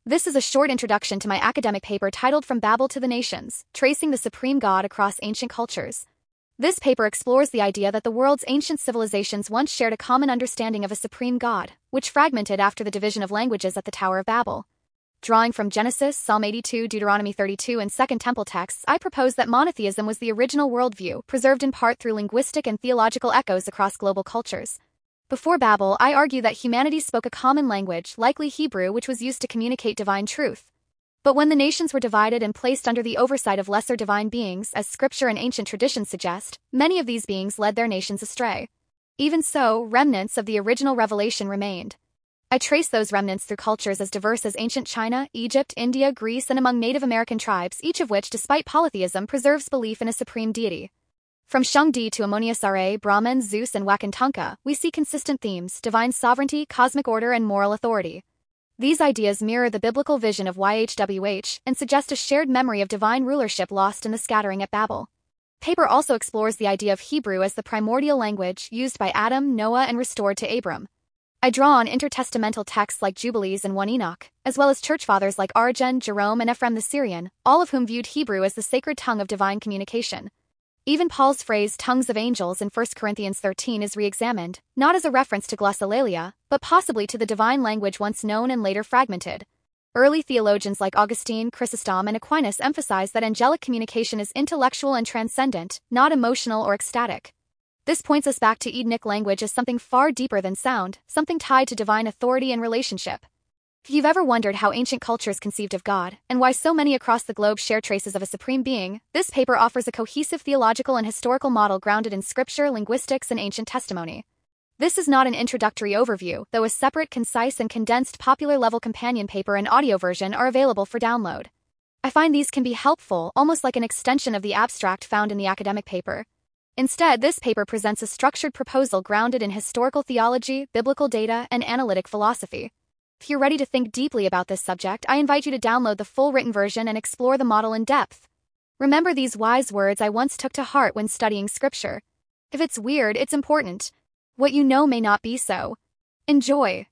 This is a short introduction to my academic paper titled From Babel to the Nations, Tracing the Supreme God Across Ancient Cultures. This paper explores the idea that the world's ancient civilizations once shared a common understanding of a supreme God, which fragmented after the division of languages at the Tower of Babel. Drawing from Genesis, Psalm 82, Deuteronomy 32, and Second Temple texts, I propose that monotheism was the original worldview, preserved in part through linguistic and theological echoes across global cultures. Before Babel, I argue that humanity spoke a common language, likely Hebrew, which was used to communicate divine truth. But when the nations were divided and placed under the oversight of lesser divine beings, as scripture and ancient traditions suggest, many of these beings led their nations astray. Even so, remnants of the original revelation remained. I trace those remnants through cultures as diverse as ancient China, Egypt, India, Greece, and among Native American tribes, each of which, despite polytheism, preserves belief in a supreme deity. From Shangdi to Ammoniusare, Brahman, Zeus, and Wakantanka, we see consistent themes: divine sovereignty, cosmic order, and moral authority. These ideas mirror the biblical vision of YHWH and suggest a shared memory of divine rulership lost in the scattering at Babel. Paper also explores the idea of Hebrew as the primordial language used by Adam, Noah, and restored to Abram. I draw on intertestamental texts like Jubilees and 1 Enoch, as well as church fathers like Origen, Jerome, and Ephraim the Syrian, all of whom viewed Hebrew as the sacred tongue of divine communication. Even Paul's phrase tongues of angels in 1 Corinthians 13 is re-examined, not as a reference to glossolalia, but possibly to the divine language once known and later fragmented. Early theologians like Augustine, Chrysostom, and Aquinas emphasize that angelic communication is intellectual and transcendent, not emotional or ecstatic. This points us back to Edenic language as something far deeper than sound, something tied to divine authority and relationship. If you've ever wondered how ancient cultures conceived of God, and why so many across the globe share traces of a supreme being, this paper offers a cohesive theological and historical model grounded in scripture, linguistics, and ancient testimony. This is not an introductory overview, though a separate, concise, and condensed popular-level companion paper and audio version are available for download. I find these can be helpful, almost like an extension of the abstract found in the academic paper. Instead, this paper presents a structured proposal grounded in historical theology, biblical data, and analytic philosophy. If you're ready to think deeply about this subject, I invite you to download the full written version and explore the model in depth. Remember these wise words I once took to heart when studying scripture. If it's weird, it's important. What you know may not be so. Enjoy.